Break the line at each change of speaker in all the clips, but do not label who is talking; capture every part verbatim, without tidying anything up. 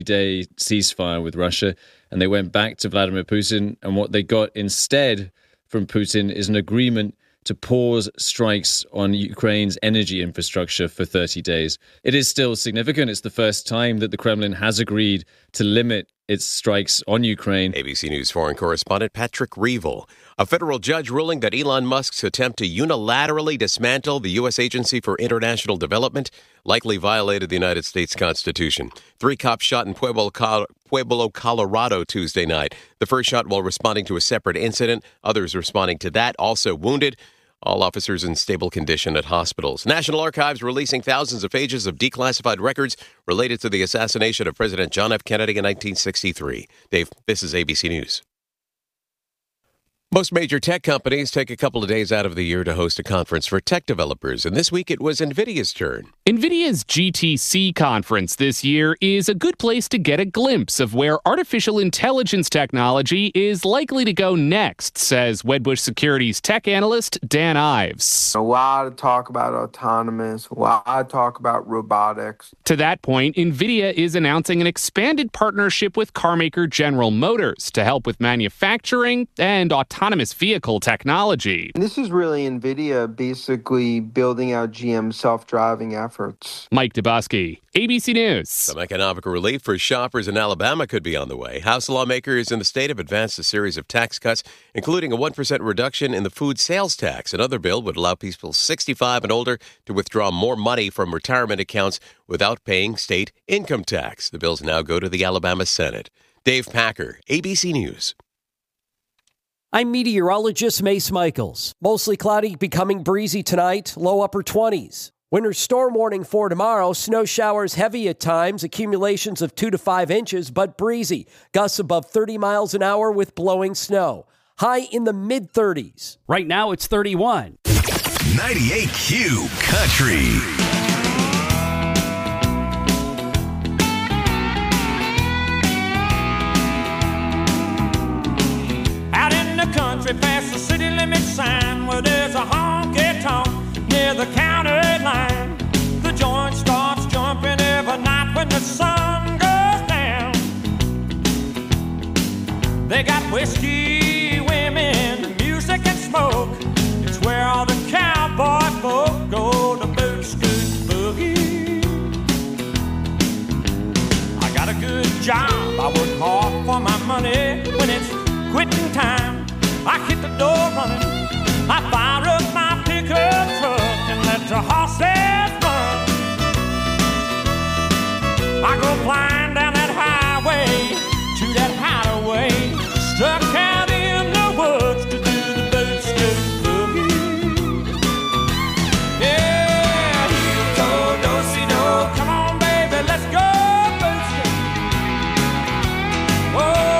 day ceasefire with Russia, and they went back to Vladimir Putin. And what they got instead from Putin is an agreement to pause strikes on Ukraine's energy infrastructure for thirty days. It is still significant. It's the first time that the Kremlin has agreed to limit its strikes on Ukraine.
A B C News foreign correspondent Patrick Reevell. A federal judge ruling that Elon Musk's attempt to unilaterally dismantle the U S Agency for International Development likely violated the United States Constitution. Three cops shot in Pueblo, Pueblo, Colorado Tuesday night. The first shot while responding to a separate incident. Others responding to that also wounded. All officers in stable condition at hospitals. National Archives releasing thousands of pages of declassified records related to the assassination of President John F. Kennedy in nineteen sixty-three. Dave, this is A B C News. Most major tech companies take a couple of days out of the year to host a conference for tech developers, and this week it was NVIDIA's turn.
NVIDIA's G T C conference this year is a good place to get a glimpse of where artificial intelligence technology is likely to go next, says Wedbush Securities tech analyst Dan Ives.
A lot of talk about autonomous, a lot of talk about robotics.
To that point, NVIDIA is announcing an expanded partnership with carmaker General Motors to help with manufacturing and autonomy. Autonomous vehicle technology.
This is really NVIDIA basically building out G M's self-driving efforts.
Mike Dubosky, A B C News.
Some economic relief for shoppers in Alabama could be on the way. House lawmakers in the state have advanced a series of tax cuts, including a one percent reduction in the food sales tax. Another bill would allow people sixty-five and older to withdraw more money from retirement accounts without paying state income tax. The bills now go to the Alabama Senate. Dave Packer, A B C News.
I'm meteorologist Mace Michaels. Mostly cloudy, becoming breezy tonight, low upper twenties. Winter storm warning for tomorrow. Snow showers heavy at times, accumulations of two to five inches, but breezy. Gusts above thirty miles an hour with blowing snow. High in the mid-thirties.
Right now it's thirty-one.
ninety-eight Q Country.
Country past the city limit sign where there's a honky-tonk near the county line. The joint starts jumping every night when the sun goes down. They got whiskey, women, music and smoke. It's where all the cowboy folk go to boot scoot boogie. I got a good job, I work hard for my money. When it's quitting time, I hit the door running. I fire up my pickup truck and let the horses run. I go flying down that highway to that hideaway, stuck out in the woods to do the boot scoot boogie. Yeah, heel toe, do-si-do, come on baby, let's go boot scoot. Whoa.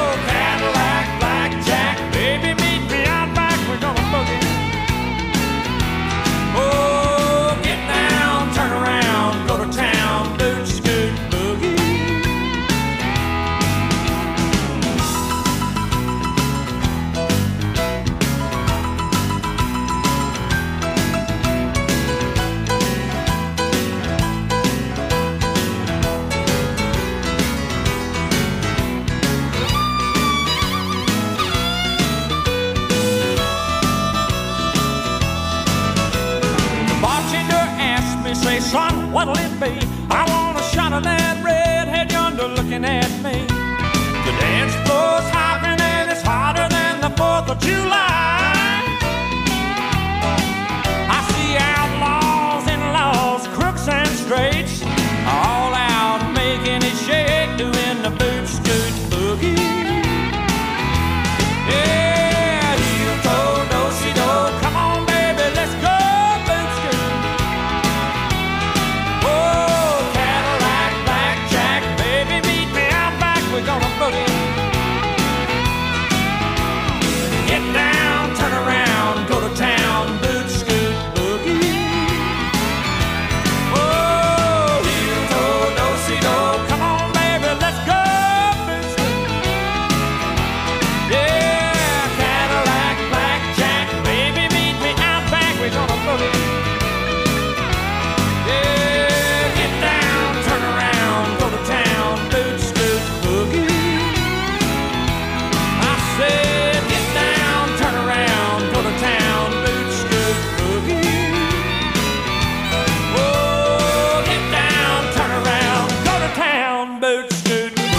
Say, son, what'll it be? I want a shot of that redhead yonder looking at me. The dance floor's hopping and it's hotter than the fourth of July. I see outlaws and laws, crooks and straights, all out making it shake, doing the boot scoot boogie. Yeah, heel toe, do-si-do, come on baby, let's go. We're gonna boogie. Get down. boots scooting through.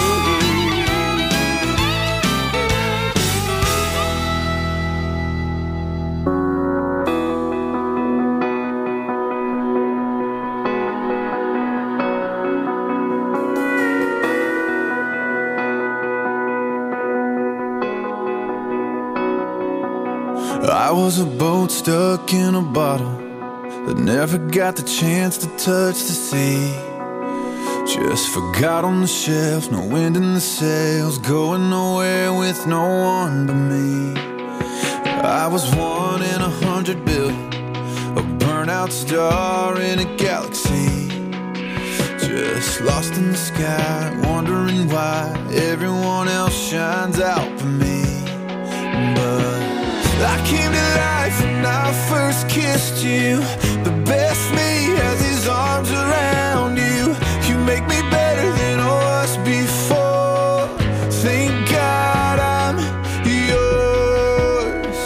I was a boat stuck in a bottle that never got the chance to touch the sea. Just forgot on the shelf, no wind in the sails, going nowhere with no one but me. I was one in a hundred billion, a burnout star in a galaxy. Just lost in the sky, wondering why everyone else shines out for me. But I came to life when I first kissed you. The best me has his arms around you. You make me better than I was before. Thank God I'm yours.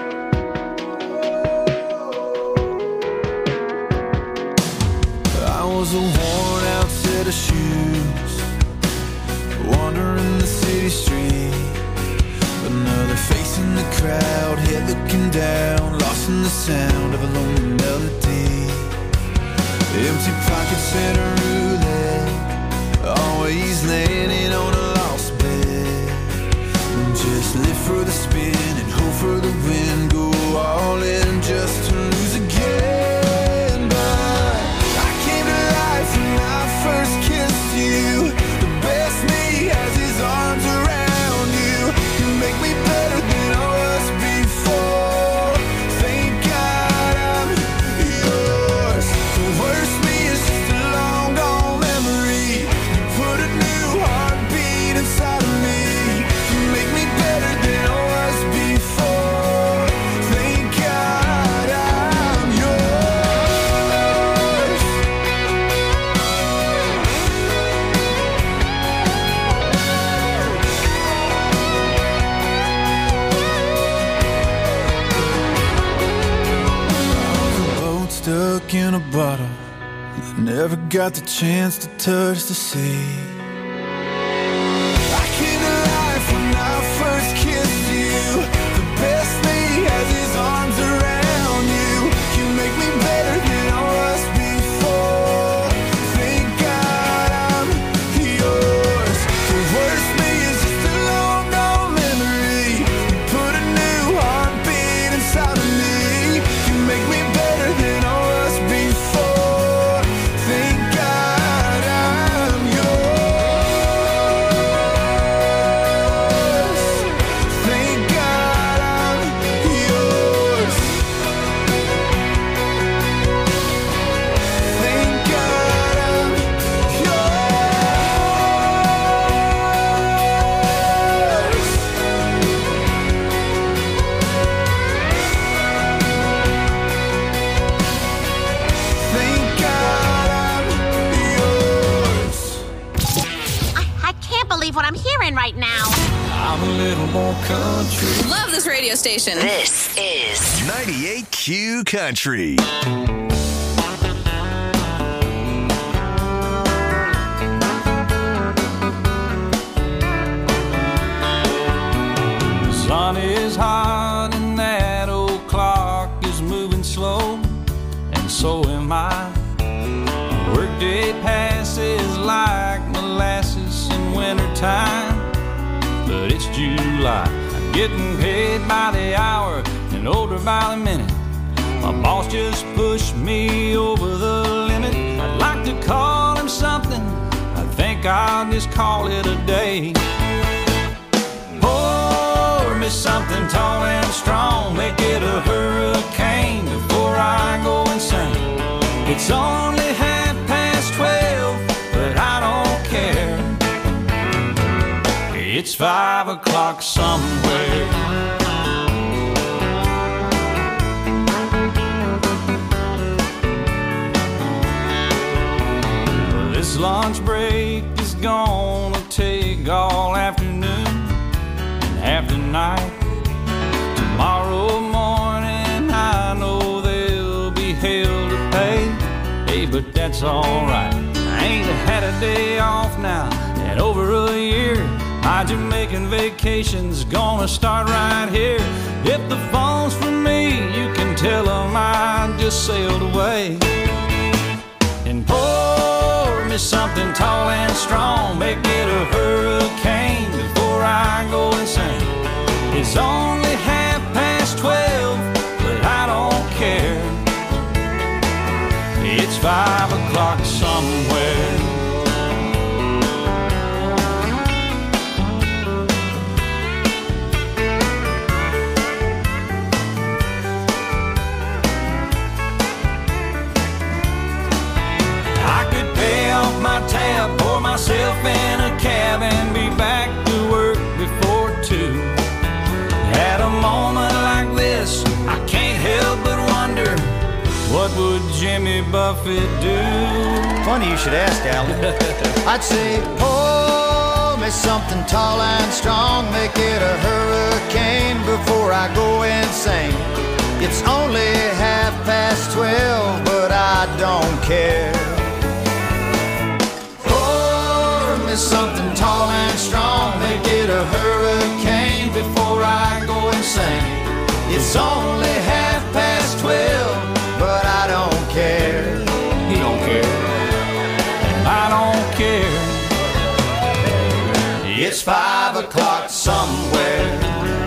I was a worn out set of shoes, wandering the city street. Another face in the crowd, head looking down, lost in the sound of a lonely melody. Empty pockets and a roulette, always landing on a lost bet. Just live for the spin and hope for the win, go all in just to lose again. But I came to life when I first kissed you. The best me has his arms around you. You make me better than I was before. Thank God I'm yours. The worst me is just a long gone memory. You put a new heartbeat inside of me. You make me better than I was before. Thank God I'm yours. Stuck in a bottle that never got the chance to touch the sea. I came to life when I first kissed you. The best me has his arms around you. You make me better than I was before. Thank God I'm yours. The worst me is just a long gone memory. You put a new heartbeat inside of me. You make me better than I was before. Thank God I'm yours. Thank God I'm yours. Thank God I'm yours. Thank God I'm yours.
I, I can't believe what I'm hearing right now.
I'm a little more country.
Love this radio station.
This is ninety-eight Q Country.
The sun is hot and that old clock is moving slow, and so am I. Workday passes like molasses in wintertime, but it's July. I'm getting paid by the hour and older by the minute. My boss just pushed me over the limit. I'd like to call him something, I think I'll just call it a day. Pour me something tall and strong, make it a hurricane before I go insane. It's only half past twelve, but I don't care. It's five o'clock somewhere. This lunch break is gonna take all afternoon and half the night. Tomorrow morning I know there'll be hell to pay. Hey, but that's alright. I ain't had a day off now
in over a year. My Jamaican vacation's gonna start right here. If the phone's for me, you can tell them I just sailed away. And pour me something tall and strong, make it a hurricane before I go insane. It's only half past twelve, but I don't care. It's five o'clock somewhere. I could pay off my tab, pour myself in a cab, and be back to work before two. At a moment like this, I can't help but wonder, what would Jimmy Buffett do?
Funny you should ask, Alan. I'd say, pour me something tall and strong, make it a hurricane before I go insane. It's only half past twelve, but I don't care. Pour me something tall and strong, make it a hurricane before I go insane. It's only half past twelve, but I don't care.
He don't care, and I don't care. It's five o'clock somewhere.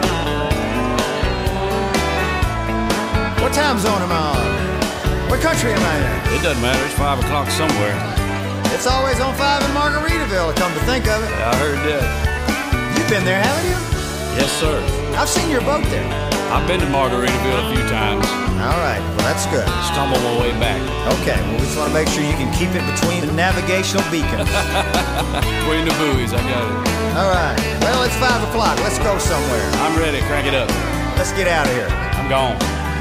What time zone am I on? What country am I in?
It doesn't matter, it's five o'clock somewhere.
It's always on five in Margaritaville, come to think of it.
I heard that.
You've been there, haven't you?
Yes, sir.
I've seen your boat there.
I've been to Margaritaville a few times.
All right, well, that's good.
Stumbled my way back.
Okay, well, we just want to make sure you can keep it between the navigational beacons.
Between the buoys, I got it.
All right, well, it's five o'clock. Let's go somewhere.
I'm ready, crank it up.
Let's get out of here.
I'm gone.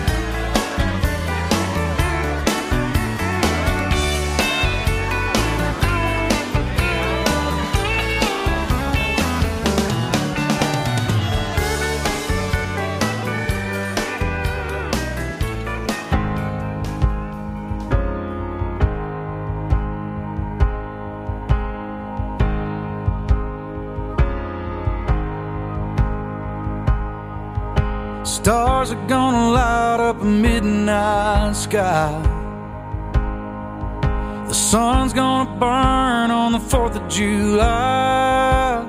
Stars are gonna light up a midnight sky. The sun's gonna burn on the fourth of July.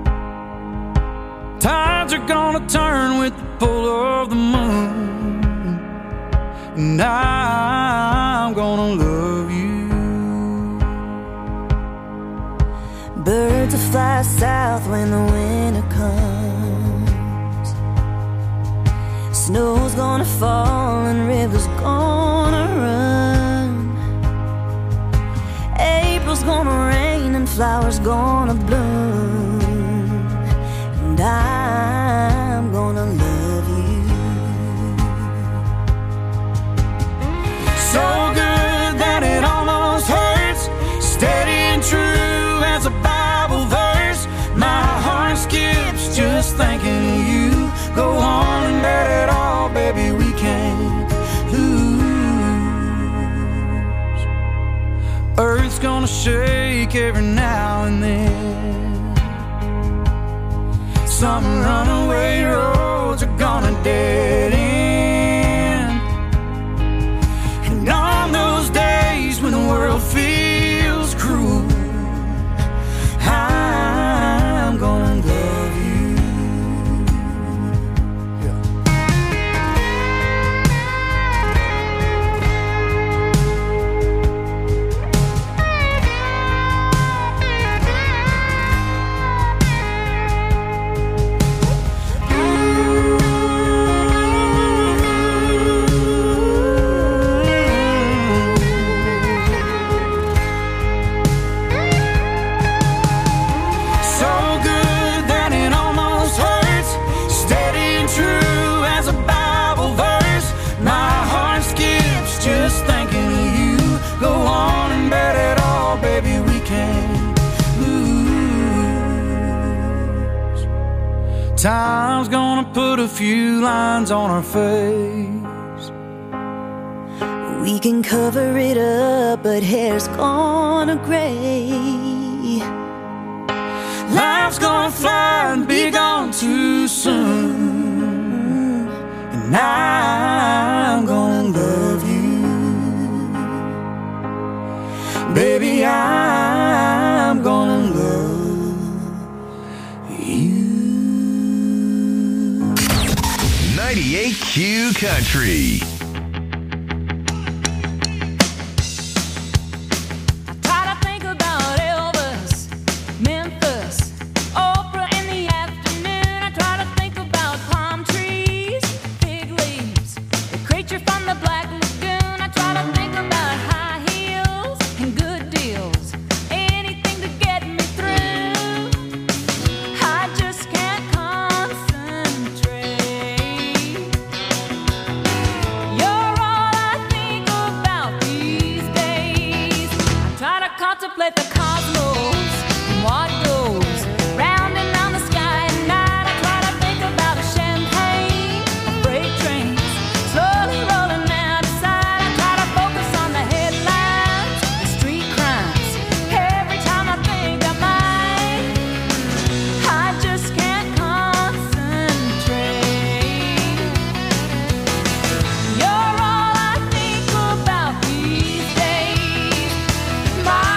Tides are gonna turn with the pull of the moon, and I'm gonna love you.
Birds will fly south when the winter comes. Snow's gonna fall and rivers gonna run. April's gonna rain and flowers gonna bloom, and I'm gonna love you.
So good that it almost hurts, steady and true as a Bible verse. My heart skips just thinking of you. Go on and let it all, baby, we can't lose. Earth's gonna shake every now and then. Some runaway roads are gonna dead end. And on those days when the world feels cruel, I'm gonna love you. Time's gonna put a few lines on our face.
We can cover it up, but hair's gonna gray. and I'm gonna love you. Baby, I'm gonna love you.
ninety-eight Q Country.
Contemplate the cosmos and what goes round and round the sky at night. I try to think about a champagne, a freight train, slowly rolling out of sight. I try to focus on the headlines, the street crimes. Every time I think I might, I just can't concentrate. You're all I think about these days. My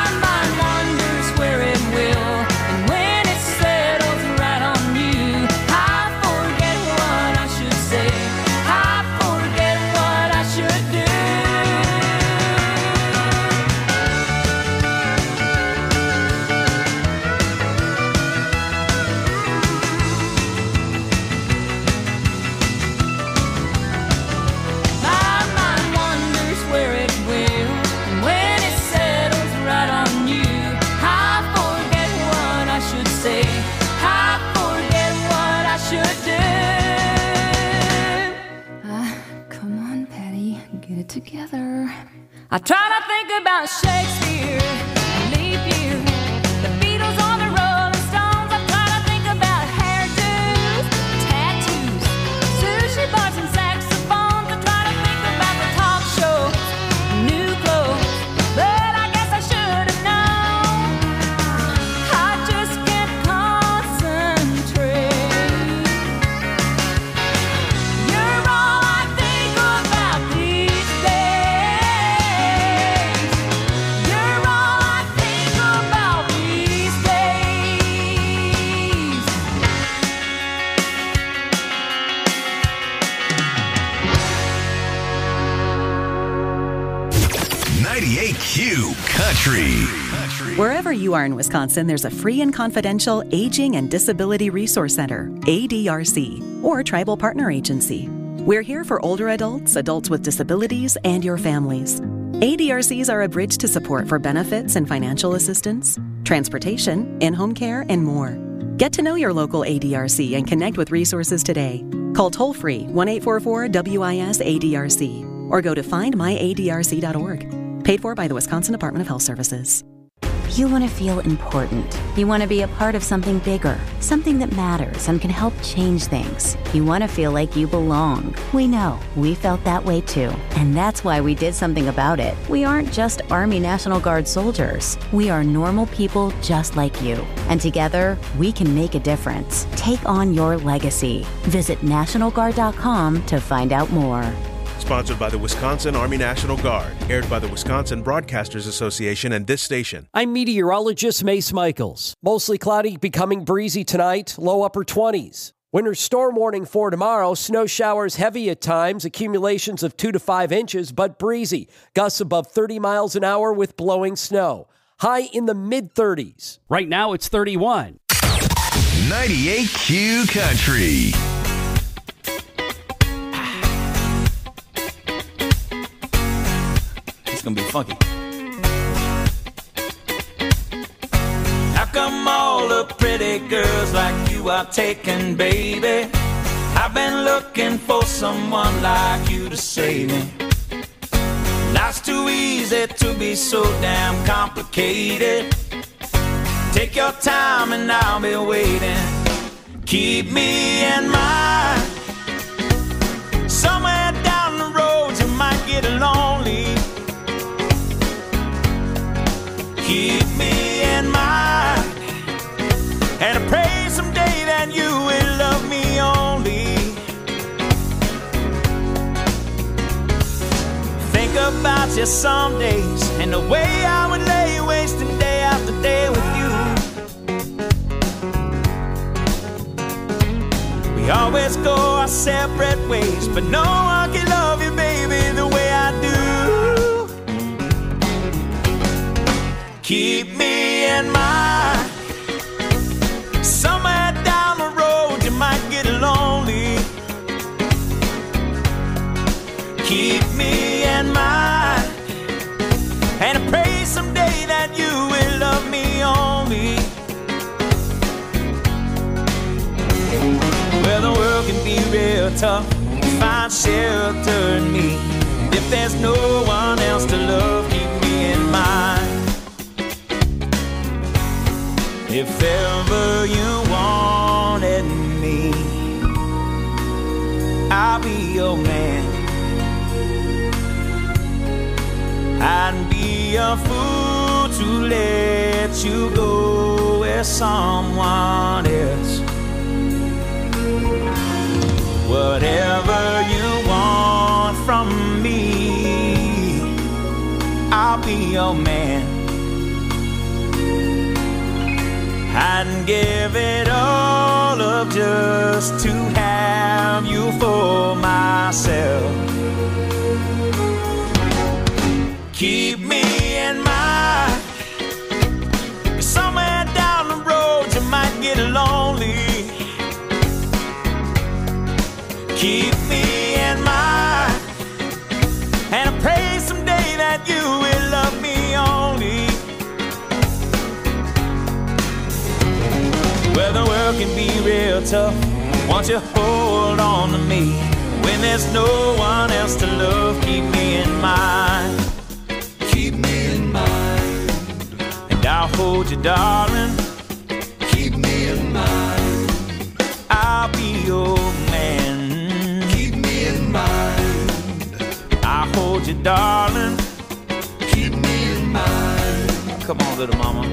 together. I try to think about Shakespeare, leap year, the Beatles on the Rolling Stones. I try to think about hairdos, tattoos, sushi bars and saxophones. I try to think about the talk shows, new clothes, but I guess I should have known. I just can't concentrate. You're all I think about these
ninety-eight Q Country.
Wherever you are in Wisconsin, there's a free and confidential Aging and Disability Resource Center, A D R C, or Tribal Partner Agency. We're here for older adults, adults with disabilities, and your families. A D R Cs are a bridge to support for benefits and financial assistance, transportation, in-home care, and more. Get to know your local A D R C and connect with resources today. Call toll-free one eight four four W I S A D R C or go to find my A D R C dot org. Paid for by the Wisconsin Department of Health Services.
You want to feel important. You want to be a part of something bigger, something that matters and can help change things. You want to feel like you belong. We know. We felt that way too. And that's why we did something about it. We aren't just Army National Guard soldiers. We are normal people just like you. And together, we can make a difference. Take on your legacy. Visit National Guard dot com to find out more.
Sponsored by the Wisconsin Army National Guard. Aired by the Wisconsin Broadcasters Association and this station.
I'm meteorologist Mace Michaels. Mostly cloudy, becoming breezy tonight, low upper twenties. Winter storm warning for tomorrow. Snow showers heavy at times, accumulations of two to five inches, but breezy. Gusts above thirty miles an hour with blowing snow. High in the mid-thirties.
Right now it's thirty-one.
ninety-eight Q Country.
Gonna be funky. How come all the pretty girls like you are taken, baby? I've been looking for someone like you to save me. Life's too easy to be so damn complicated. Take your time and I'll be waiting. Keep me in mind. Somewhere down the road you might get lonely. Keep me in mind, and I pray someday that you will love me only. miss some days, and the way I would lay wasting day after day with you. We always go our separate ways, but no one can love you, baby, the way I do. Keep me in mind. Somewhere down the road you might get lonely. Keep me in mind, and I pray someday that you will love me only. Well, the world can be real tough to find shelter in me. If there's no one else to love, keep me in mind. If ever you wanted me, I'll be your man. I'd be a fool to let you go with someone else. Whatever you want from me, I'll be your man. I'd give it all up just to have you for myself. Keep me in mind. Somewhere down the road you might get lonely. Keep me in mind, and I pray someday that you will love me only. Well, the world can be real tough. Won't you hold on to me? When there's no one else to love, keep me in mind. Keep me in mind, and I'll hold you, darling. Keep me in mind. I'll be your man. Keep me in mind. I'll hold you, darling. Keep me in mind. Come on, little mama.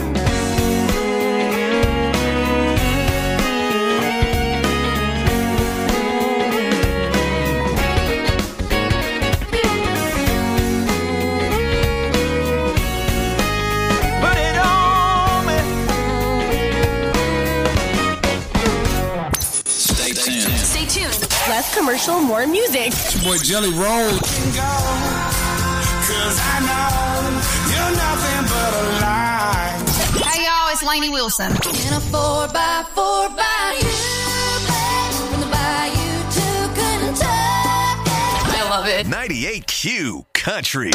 Less commercial, more music.
It's your boy Jelly Roll.
Cause I know you're nothing but a lie.
Hey y'all, it's Lainey Wilson.
In a four by four bayou, from the bayou to Kentucky.
I love it.
ninety-eight Q Country.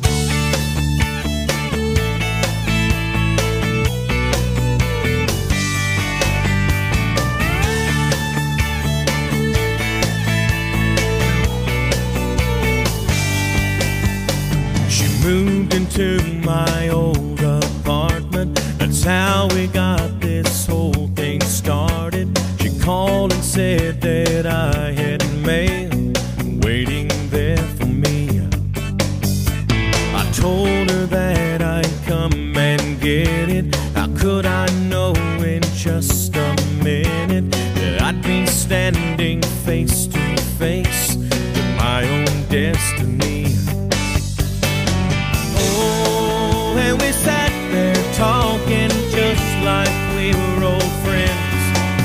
Moved into my old apartment. That's how we got this whole thing started. She called and said that I had mail waiting there for me. I told her that I'd come and get it. How could I know in just a minute that I'd be standing face to face with my own destiny? And we sat there talking just like we were old friends.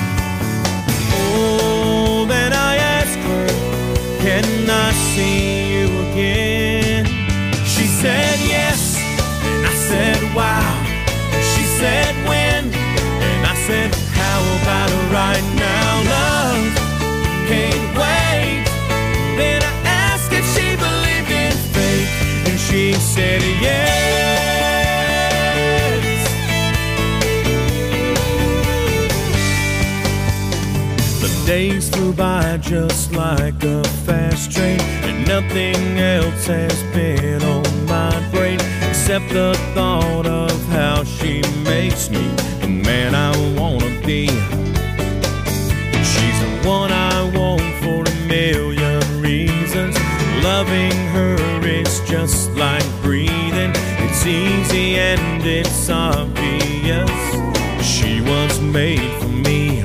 Oh, then I asked her, can I see you again? She said yes, and I said wow. She said when, and I said how about right now, love? Can't wait. Then I asked if she believed in fate, and she said yes. Days flew by just like a fast train, and nothing else has been on my brain except the thought of how she makes me the man I wanna be. She's the one I want for a million reasons. Loving her is just like breathing. It's easy and it's obvious. She was made for me.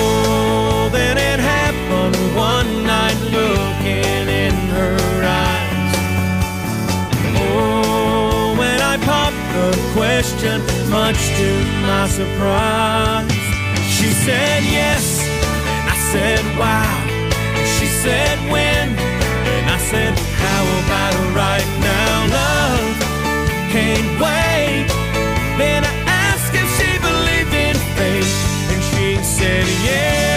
Then it happened one night, looking in her eyes.
much to my surprise. She said yes, and I said wow. She said when, and I said how about right now, love can't wait. Then I asked if she believed in fate, and she said yes.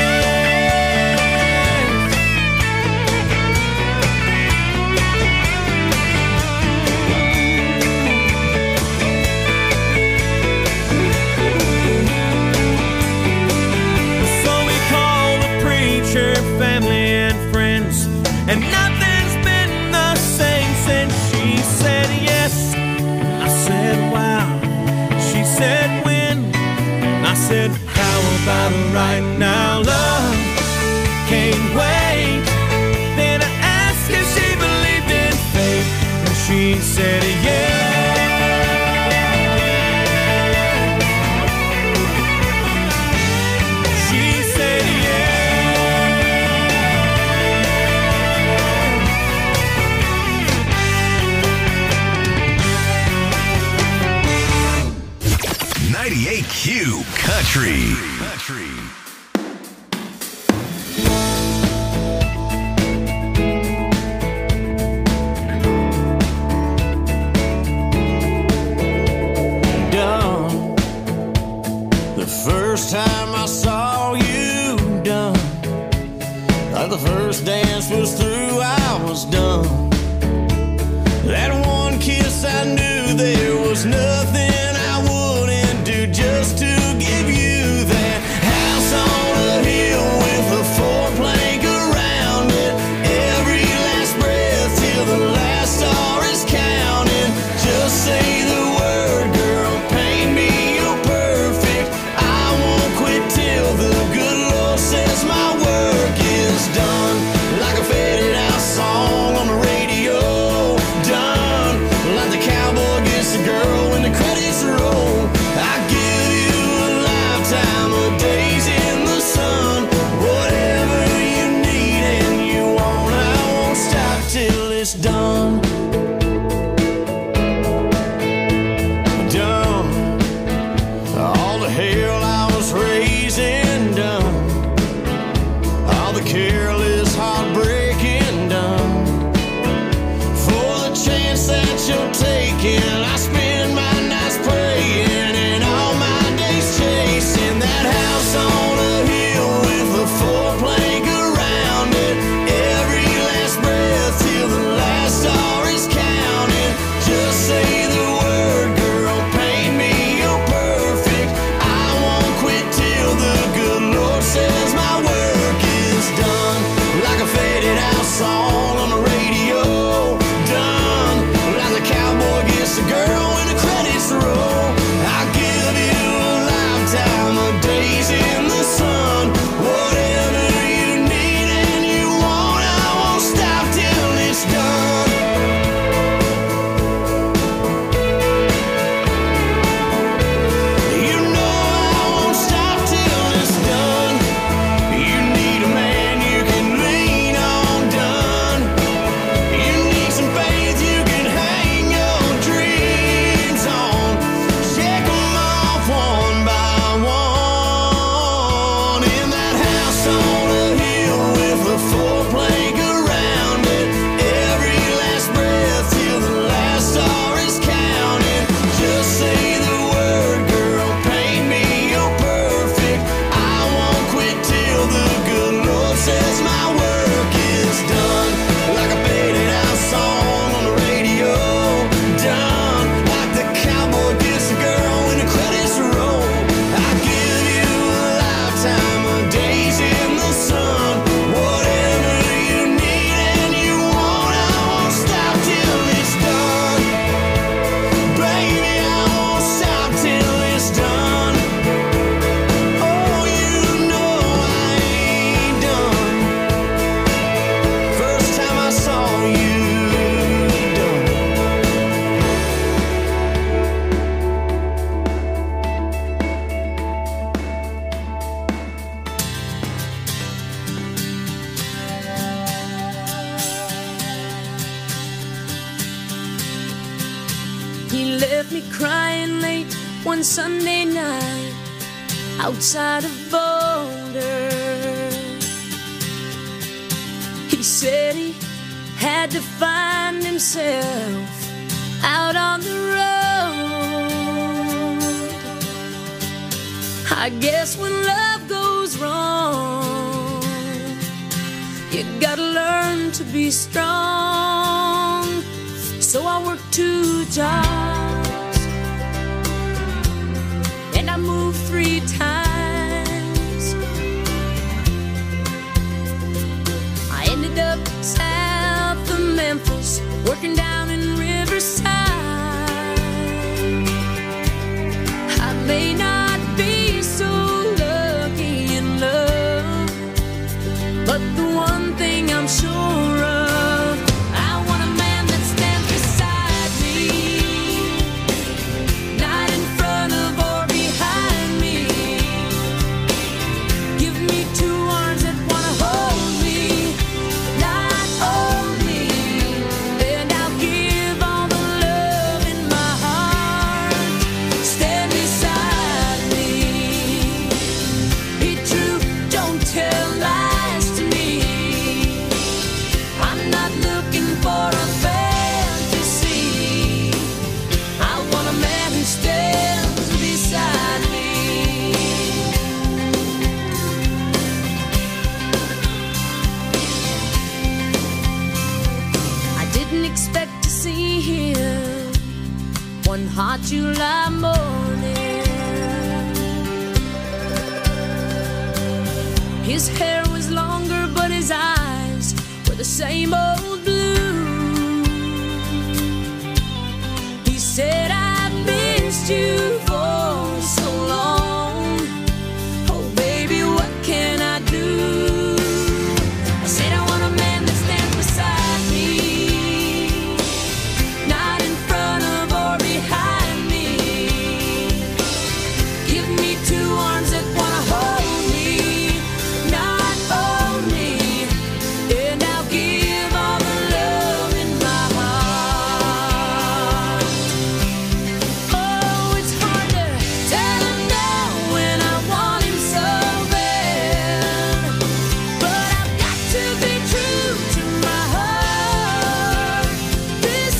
Family and friends, and nothing's been the same since she said yes. I said wow. She said when. I said how about right now, love can't wait. Then I asked if she believed in fate, and she said yes.
ninety-eight Q Country. Country.
Done. The first time I saw you, done. Like the first dance was through, I was done. That one kiss, I knew there was nothing just to give you that house on a hill with a four plank around it. Every last breath till the last star is counted. Just say the word, girl, paint me, you're perfect. I won't quit till the good Lord says my work is done. Like a faded out song on the radio. Done. Like the cowboy gets the girl when the credits roll. I give you a lifetime of days in the sun. Whatever you need and you want, I won't stop till it's done. Done. All the hell I was raising, done. All the careless heartbreaking, done. For the chance that you're taking, I spend my nights praying and all my days chasing that house on a hill with a four plank around it. Every last breath till the last star is counted. Just say the word, girl, paint me, you're perfect. I won't
Sunday night outside of Boulder. He said he had to find himself out on the road. I guess when love goes wrong, you gotta learn to be strong. So I worked two jobs and I moved three times. I ended up south of Memphis, working down in Riverside. I may not be so lucky in love, but the one thing I'm sure of, I want a man that stands beside me, not in front of or behind me. Give me two arms that wanna hold me, not hold me, and I'll give all the love in my heart. Stand beside me. Be true, don't tell lies to me. I'm not looking for a fantasy. I want a man who stands beside me. I didn't expect to see him one hot July morning. His hair was longer, but his eyes were the same old blue. He said, I've missed you for so long. Oh, baby, what can I do? I said, I want a man that stands beside me, not in front of or behind me. Give me two arms that wanna hold me, not own me, and I'll give all the love in my heart. Oh, it's hard to tell him no when I want him so bad, but I've got to be true to my heart this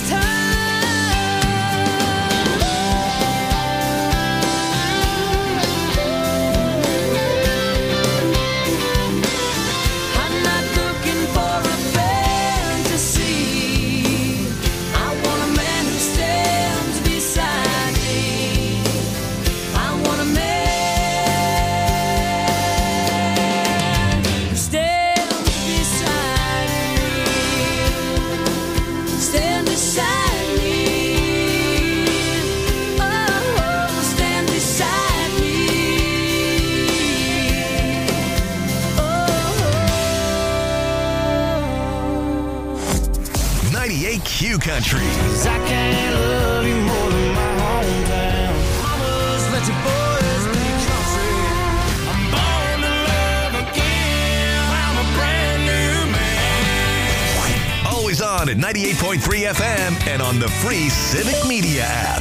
time. I'm not looking for a fantasy. I want a man who stands beside me. I want a man who stands beside me. Stand beside me. Oh, stand beside me.
ninety-eight Q Country.
I can't love you more than my hometown. Mamas, let your boys be country. I'm born to love again. I'm a brand new man.
Always on at ninety-eight point three F M and on the free Civic Media app.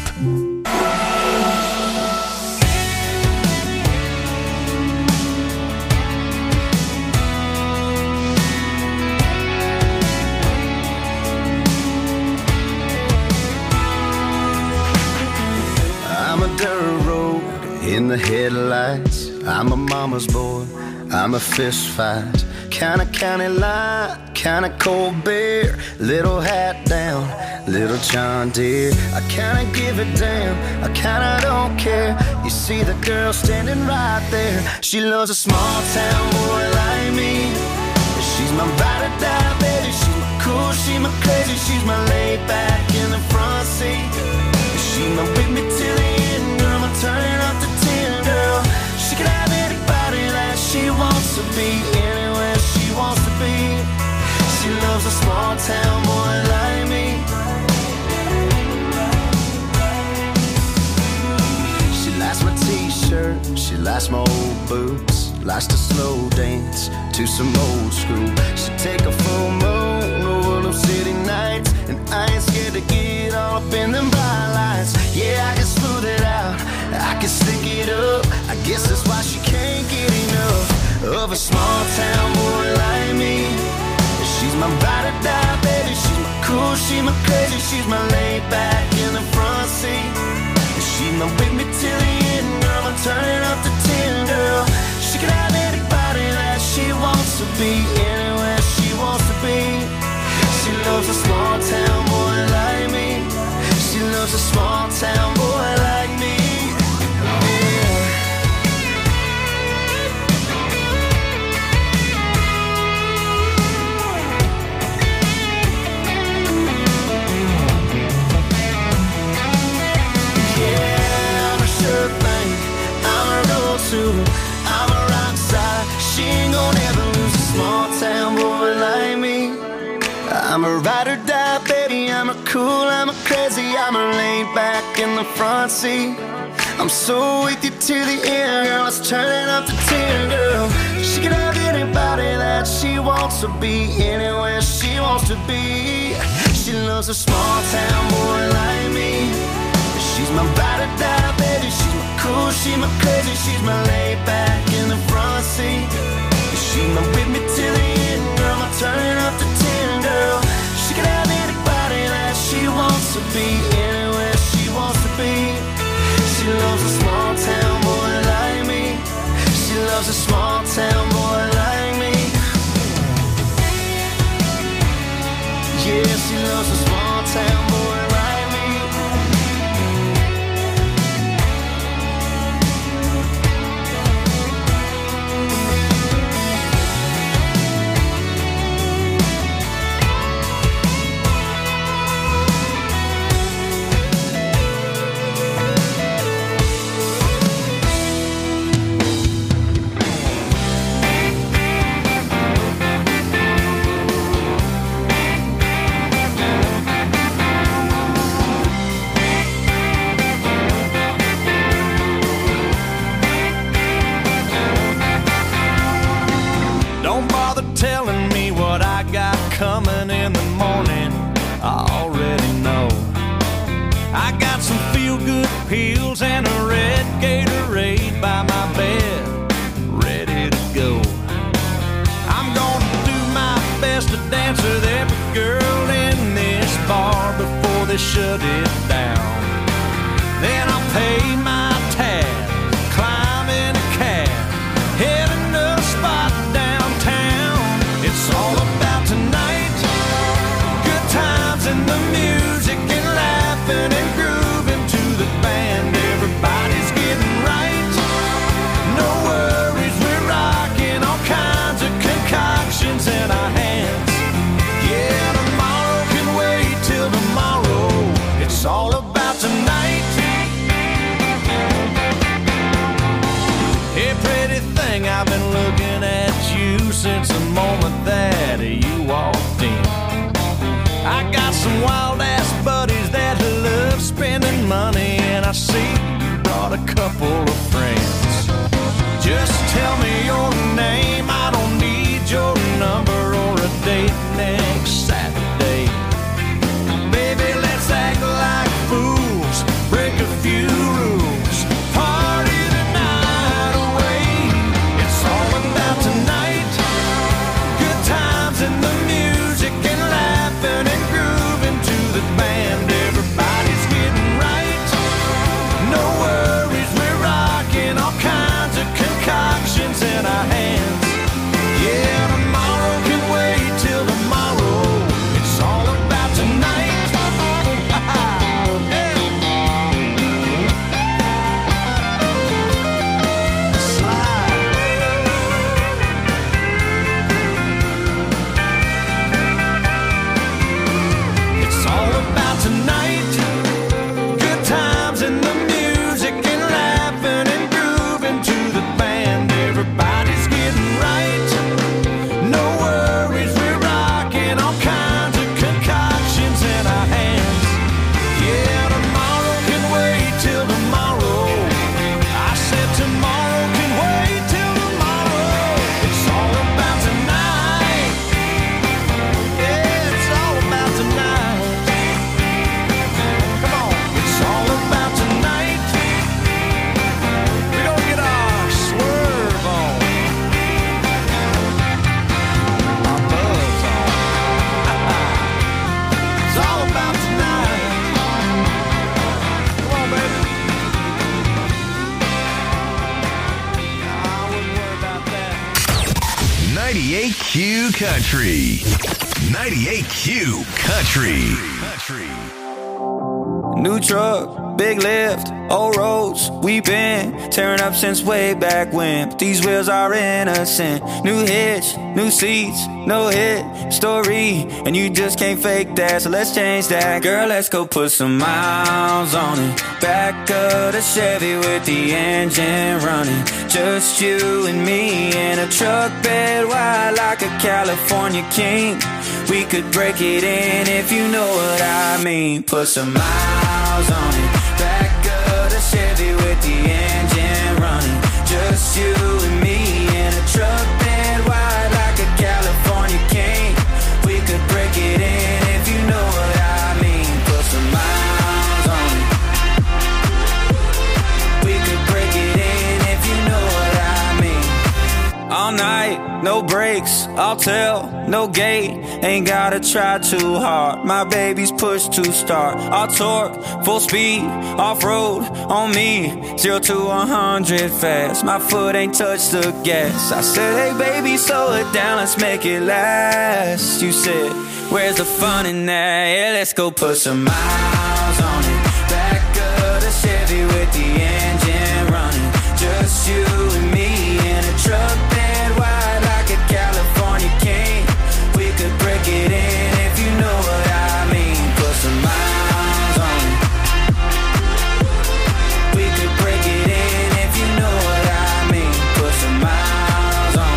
I'm a dirt road in the headlights. I'm a mama's boy. I'm a fist fight. Kinda county line, kinda cold beer. Little hat down, little John Deere. I kinda give a damn, I kinda don't care. You see the girl standing right there. She loves a small town boy like me. She's my ride or die, baby. She's my cool, she's my crazy. She's my laid back in the front seat. She's my with me till the end, girl. I'm turning up to ten, girl. She can have anybody that she wants to be, anywhere she wants to be. She loves a small town boy like me. She likes my t-shirt, she likes my old boots, likes to slow dance to some old school. She take a full moon over them city nights, and I ain't scared to get all up in them bright lights. Yeah, I can smooth it out,
I can stick it up. I guess that's why she can't get enough of a small town boy like me. She's my ride or die, baby. She's my cool, she's my crazy, she's my laid back in the front seat. She's my with me till the end, girl. I'm turning up to ten, girl. She can have anybody that she wants to be, anywhere she wants to be. She loves a small town boy like me. She loves a small town boy like me. I'm a rock star. She ain't gonna ever lose a small town boy like me. I'm a ride or die, baby. I'm a cool, I'm a crazy, I'm a laid back in the front seat. I'm so with you to the end, girl. Let's turn it up to ten, girl. She can have anybody that she wants to be, anywhere she wants to be. She loves a small town boy like me. She's my ride or die, baby. She's my cool, she's my crazy, she's my laid back in the front seat. She's my with me till the end, girl. I'm turning up to ten, girl. She can have anybody that she wants to be, anywhere she wants to be. She loves a small town boy like me. She loves a small town boy like me. Yeah, she loves a small town boy like me. Telling me what I got coming in the morning, I already know. I got some feel-good pills and a red Gatorade by my bed, ready to go. I'm gonna do my best to dance with every girl in this bar before they shut it down. Then I'll pay my tab, climb in a cab, heading to a spot downtown. It's all about tonight, good times and the music and laughing and grooving to the band. Everybody's getting right, no worries, we're rocking all kinds of concoctions in our hands. Yeah, tomorrow can wait till tomorrow. It's all about tonight. Hey, pretty thing, I've been looking at you since the moment that you walked in. I got some wild ass buddies that love spending money, and I see you brought a couple of friends. Just tell me your name, I don't need your number or a date next Saturday. Baby, let's act like fools, break a few rules, party the night away. It's all about tonight, good times and the music and laughing and grooving to the band. Everybody's getting right, no worries, we're rocking all
ninety-eight Q Country. ninety-eight Q Country. Country.
New truck, big lift, old roads, we been tearing up since way back when. But these wheels are innocent. New hitch, new seats, no hit story, and you just can't fake that, so let's change that. Girl, let's go put some miles on it. Back of the Chevy with the engine running. Just you and me in a truck bed wide like a California king. We could break it in if you know what I mean. Put some miles on it. Back of the Chevy with the engine running. Just you and me in a truck bed wide like a California king. We could break it in if you know what I mean. Put some miles on it. We could break it in if you know what I mean. All night, no brakes, I'll tell, no gate. Ain't gotta try too hard. My baby's push to start. All torque, full speed, off-road on me. Zero to a hundred fast. My foot ain't touched the gas. I said, hey baby, slow it down, let's make it last. You said, where's the fun in that? Yeah, let's go put some miles on it. Back of the Chevy with the engine running. Just you and me in a truck bed wide like a California king. We could break it in if you know what I mean. Put some miles on it. We could break it in if you know what I mean. Put some miles on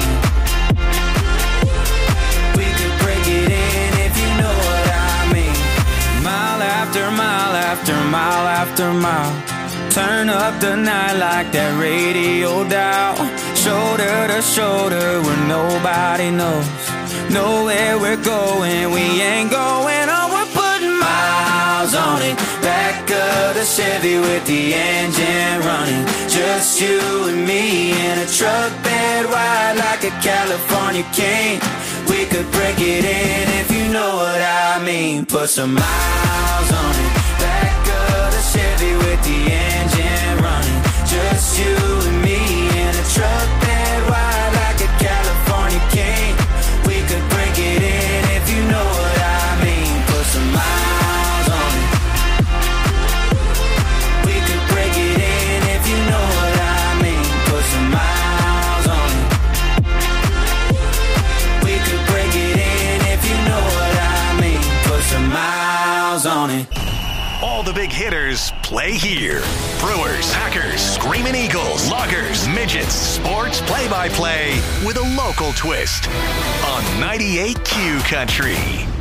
it. We could break it in if you know what I mean. Mile after mile after mile after mile. Turn up the night like that radio dial. Shoulder to shoulder where nobody knows. Know where we're going, we ain't going on. We're putting miles on it. Back of the Chevy with the engine running. Just you and me in a truck bed wide like a California king. We could break it in if you know what I mean. Put some miles on it. Back of the Chevy with the engine running. Just you and me in a truck bed wide like a California king. We could break it in if you know what I mean. Put some miles on it. We could break it in if you know what I mean. Put some miles on it. We could break it in if you know what I mean. Put some miles on it.
All the big hitters play here. Brewers, Packers, Screaming Eagles, Loggers, Midgets, sports play-by-play with a local twist on ninety-eight Q Country.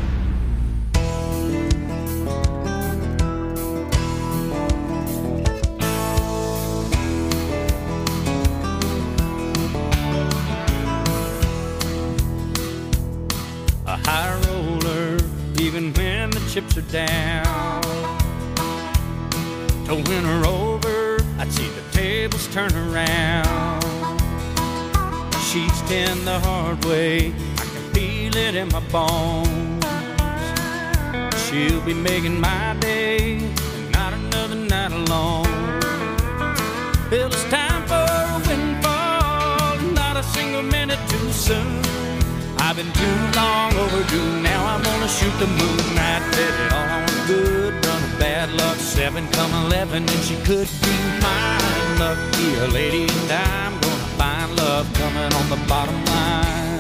A high roller, even when the chips are down. To win her over, I'd see the tables turn around. She's ten the hard way, I can feel it in my bones. She'll be making my day, and not another night alone. Well, it's time for a windfall, not a single minute too soon. I've been too long overdue, now I'm gonna shoot the moon. I bet it all on a good run of bad luck. Seven come eleven, and she could be mine. Lucky a lady, and I'm gonna find love coming on the bottom line.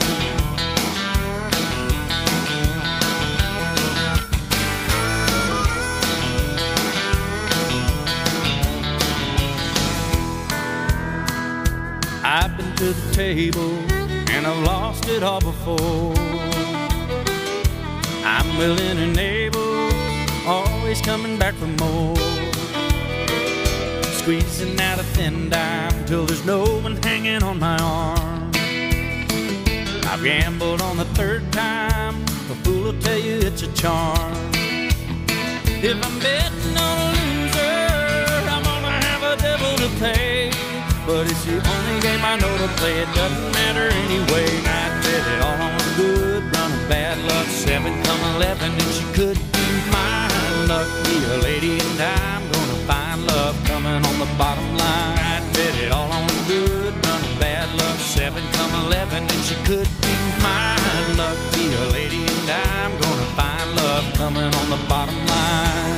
I've been to the table, and I've lost it all before. I'm willing and able, always coming back for more. Squeezing out a thin dime till there's no one hanging on my arm. I've gambled on the third time, a fool will tell you it's a charm. If I'm betting on a loser, I'm gonna have a devil to pay. But it's the only game I know to play, it doesn't matter anyway. I bet it all on a good run of bad luck. Seven come eleven, and she could be mine. Lucky a lady, and I'm gonna find love coming on the bottom line. I bet it all on a good run of bad luck. Seven come eleven,
and then she could be mine. Lucky a lady, and I'm gonna find love coming on the bottom line.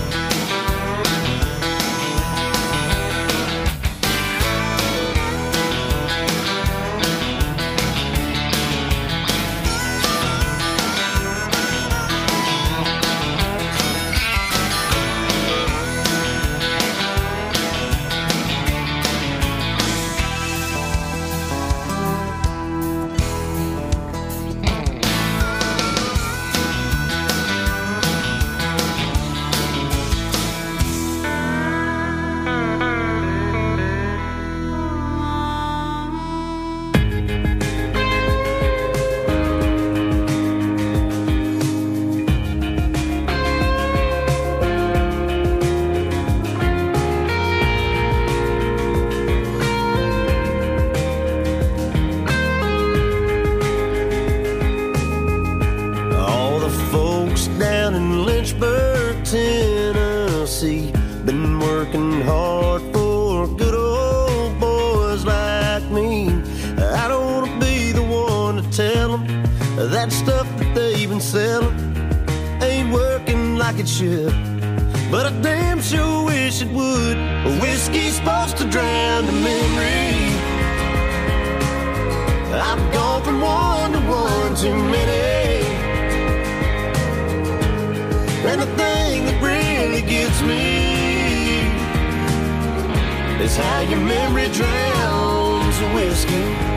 That stuff that they've been selling ain't working like it should, but I damn sure wish it would. Whiskey's supposed to drown the memory. I've gone from one to one too many, and the thing that really gets me is how your memory drowns the whiskey.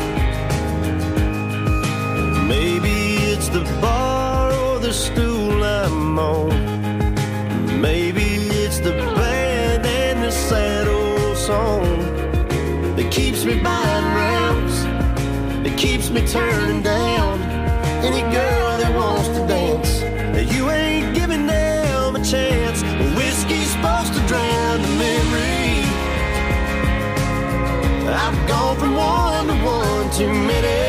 Maybe it's the bar or the stool I'm on. Maybe it's the band and the sad old song that keeps me buying rounds, that keeps me turning down any girl that wants to dance. You ain't giving them a chance. Whiskey's supposed to drown the memory. I've gone from one to one too many,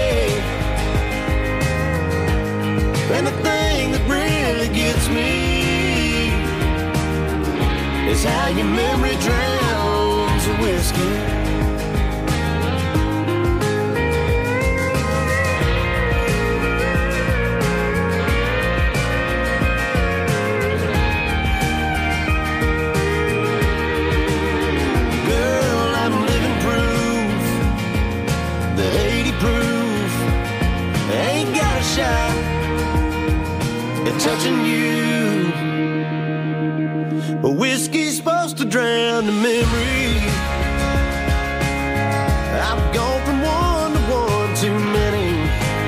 and the thing that really gets me is how your memory drowns the whiskey. Girl, I'm living proof that eighty proof ain't got a shot at touching you. But whiskey's supposed to drown the memory. I've gone from one to one too many,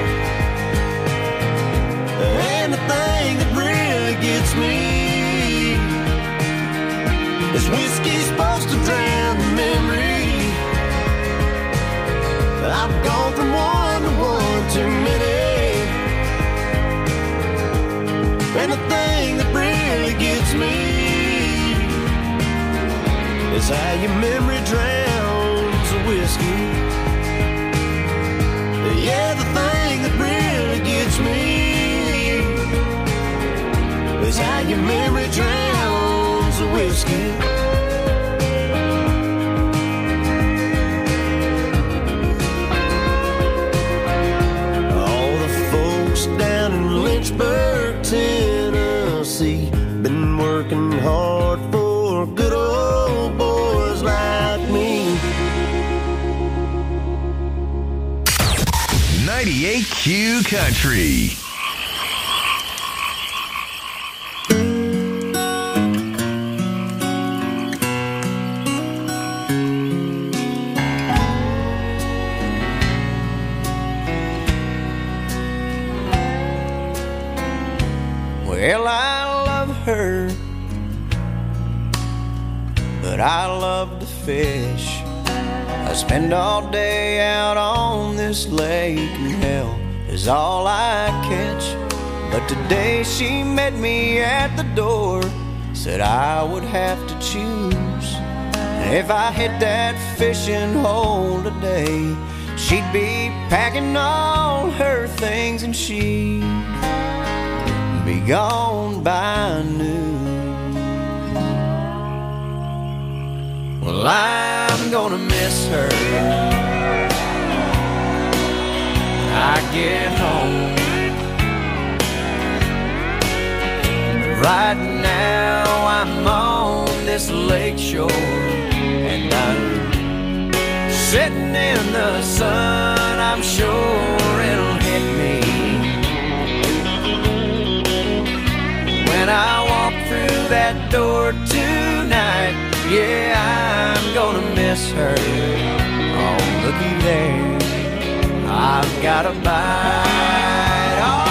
and the thing that really gets me is whiskey's supposed to drown the memory. I've gone from one to one too many, and the thing that really gets me is how your memory drowns the whiskey. Yeah, the thing that really gets me is how your memory drowns the whiskey. All the folks down in Lynchburg, Tennessee, been working hard for good old boys like me.
ninety-eight Q Country.
Well, I love her, but I love to fish. I spend all day out on this lake, and hell is all I catch. But today she met me at the door, said I would have to choose. And if I hit that fishing hole today, she'd be packing all her things and she'd be gone by noon. Well, I'm gonna miss her. get home. Right now I'm on this lake shore, and I'm sitting in the sun. I'm sure it'll hit me when I walk through that door tonight. Yeah, I'm gonna miss her. Oh, looky there, I've got a bite. All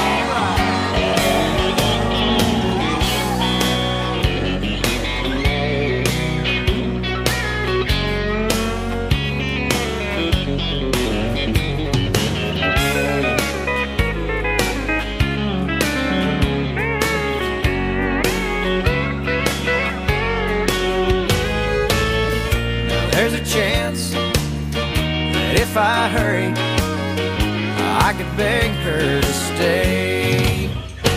there's a chance that if I hurry, I could beg her to stay.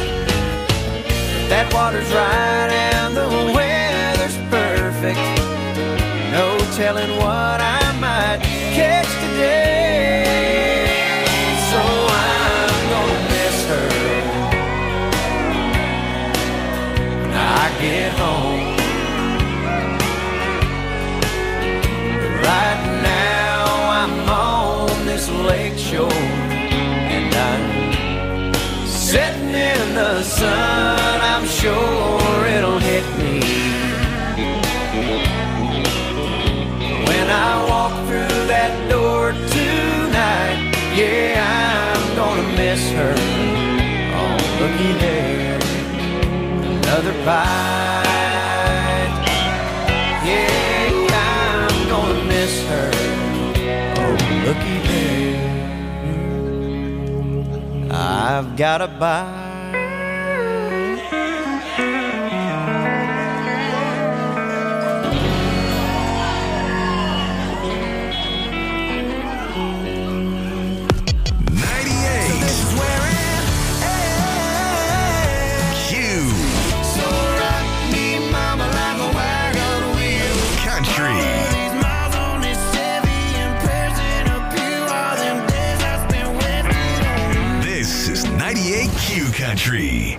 That water's right and the weather's perfect. No telling what I might catch today. So I'm gonna miss her when I get home. Right now I'm on this lake shore, and I'm sitting in the sun. I'm sure it'll hit me when I walk through that door tonight. Yeah, I'm gonna miss her. Oh, looky there, another bite. Yeah, I'm gonna miss her. Oh, looky there, I've got a bite.
Country.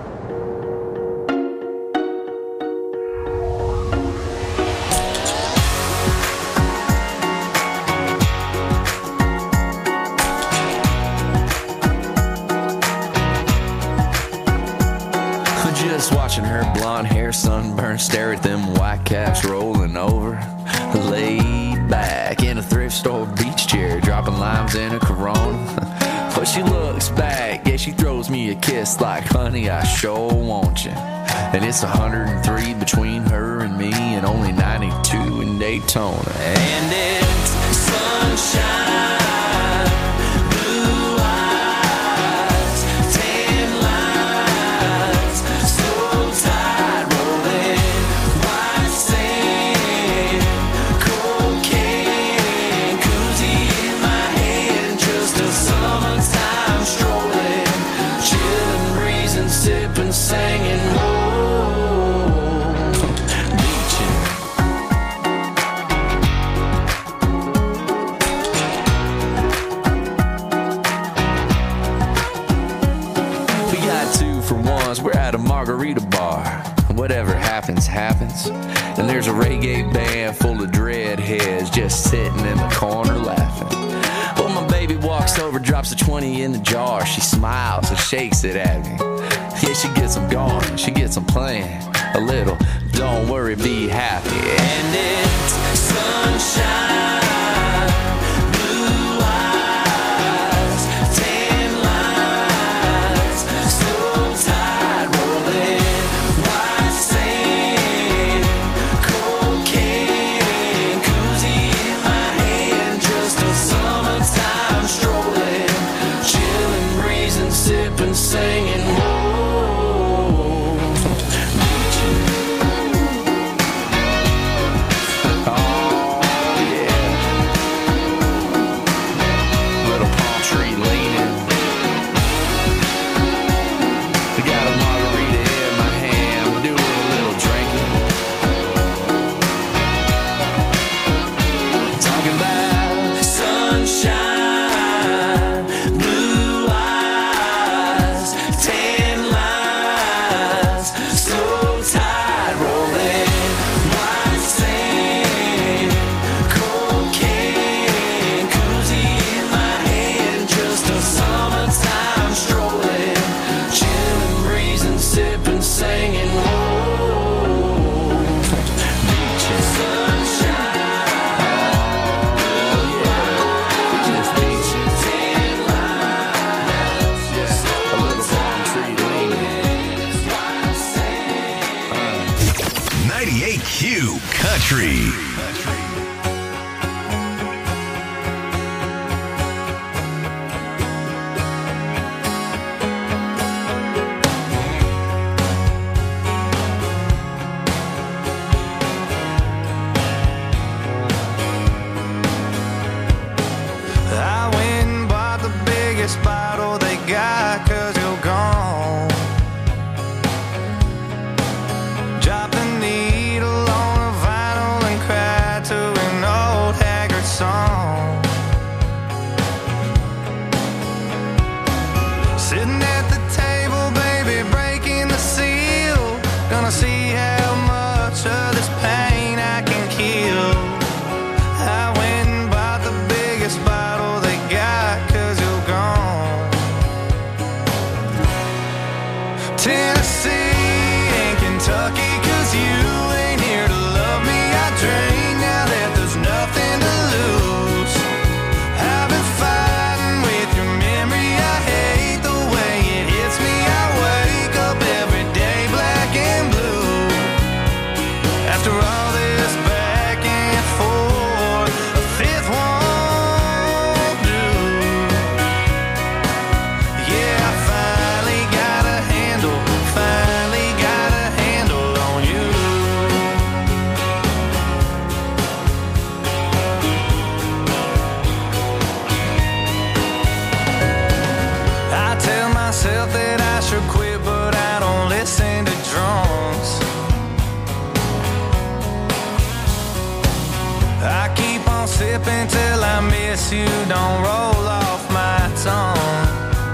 Just watching her blonde hair sunburn, stare at them white caps rolling over. Laid back in a thrift store beach chair, dropping limes in a Corona. But she looks back, yeah, she throws me a kiss like, honey, I sure want you. And it's one hundred three between her and me, and only ninety-two in Daytona. And it's sunshine, blue eyes, tan lines, so tight rolling, white sand, cocaine, koozie in my hand, just a summertime strolling, chilling, breezing, sipping, singing, whoa, beaching. We got two for ones, we're at a margarita bar. Whatever happens, happens. And there's a reggae band full of dreadheads just sitting in the corner laughing. Well, my baby walks over, drops a twenty in the jar. She smiles and shakes it at me. Yeah, she gets them going, she gets them playing a little. Don't worry, be happy. And it's sunshine, blue eyes, tan lines, so tight rolling, white sand, cocaine, koozie in my hand, just a summertime strolling, chilling, breezing, sipping, singing, whoa. Oh, yeah.
biggest bottle they got, cause you're gone. Drop the needle on a vinyl and cry to an old haggard song. Sitting at the table, baby, breaking the seal. Gonna see how much of this pain I can kill. I went and bought the biggest bottle they got, cause you're gone. Tennessee and Kentucky, cause you ain't here to love me. I drink now that there's nothing to lose. I've been fighting with your memory. I hate the way it hits me. I wake up every day black and blue. After all this back and forth, a fifth won't do. Yeah, I finally got a handle, finally got a handle on you. I tell myself that I should quit, but I don't listen to drums. I keep on sipping till I miss you, don't roll off my tongue.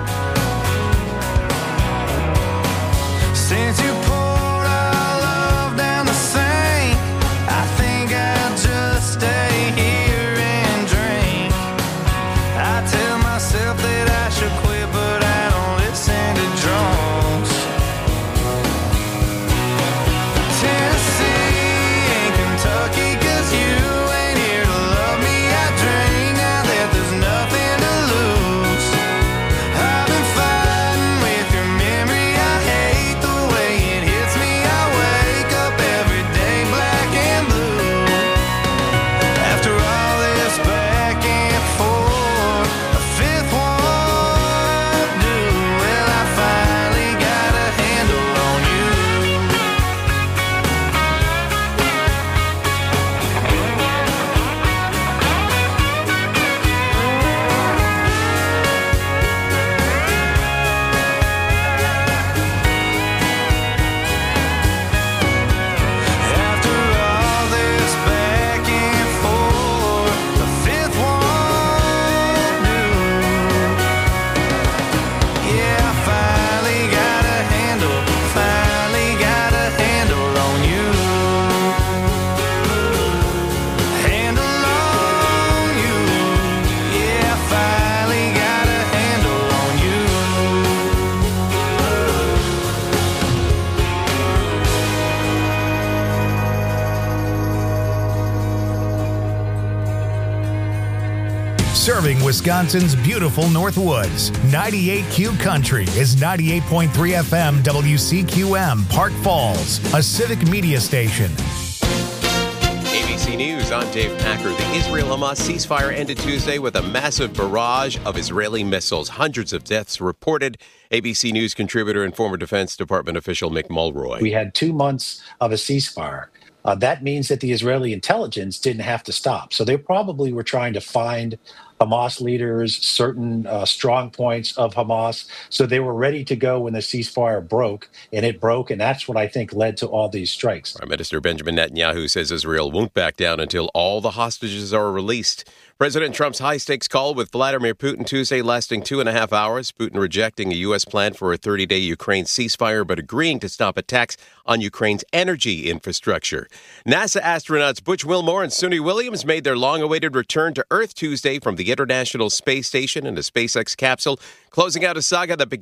Since you poured our love down the sink, I think I'll just stay here and drink. I tell myself that I should quit, but I don't listen to drums. Tennessee and Kentucky, cause you ain't here to love me. I drink now that there's nothing to lose. I've been fighting with your memory. I hate the way it hits me. I wake up every day black and blue. After all this back and forth, a fifth won't do. Well, I finally got a handle on you. After all this back and forth, the fifth won't do. Yeah, I finally got a handle, finally got a handle on you. Handle on you. Yeah, I finally got a handle on you.
Serving Wisconsin's beautiful Northwoods. ninety-eight Q Country is ninety-eight point three F M W C Q M, Park Falls, a civic media station.
A B C News, I'm Dave Packer. The Israel-Hamas ceasefire ended Tuesday with a massive barrage of Israeli missiles. Hundreds of deaths reported. A B C News contributor and former Defense Department official Mick Mulroy.
We had two months of a ceasefire. Uh, that means that the Israeli intelligence didn't have to stop. So they probably were trying to find Hamas leaders, certain uh, strong points of Hamas. So they were ready to go when the ceasefire broke, and it broke. And that's what I think led to all these strikes.
Prime Minister Benjamin Netanyahu says Israel won't back down until all the hostages are released. President Trump's high-stakes call with Vladimir Putin Tuesday lasting two and a half hours. Putin rejecting a U S plan for a thirty-day Ukraine ceasefire, but agreeing to stop attacks on Ukraine's energy infrastructure. NASA astronauts Butch Wilmore and Suni Williams made their long-awaited return to Earth Tuesday from the International Space Station in a SpaceX capsule, closing out a saga that began